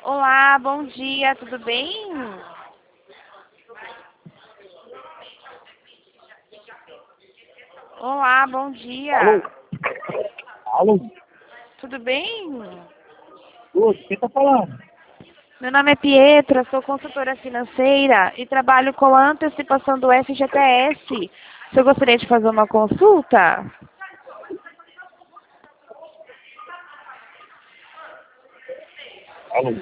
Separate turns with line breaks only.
Olá, bom dia, tudo bem? Olá, bom
Alô?
dia.
Alô?
Tudo bem?
Ô, quem tá falando?
Meu nome é Pietra, sou consultora financeira e trabalho com a antecipação do FGTS. Você gostaria de fazer uma consulta?
Alô?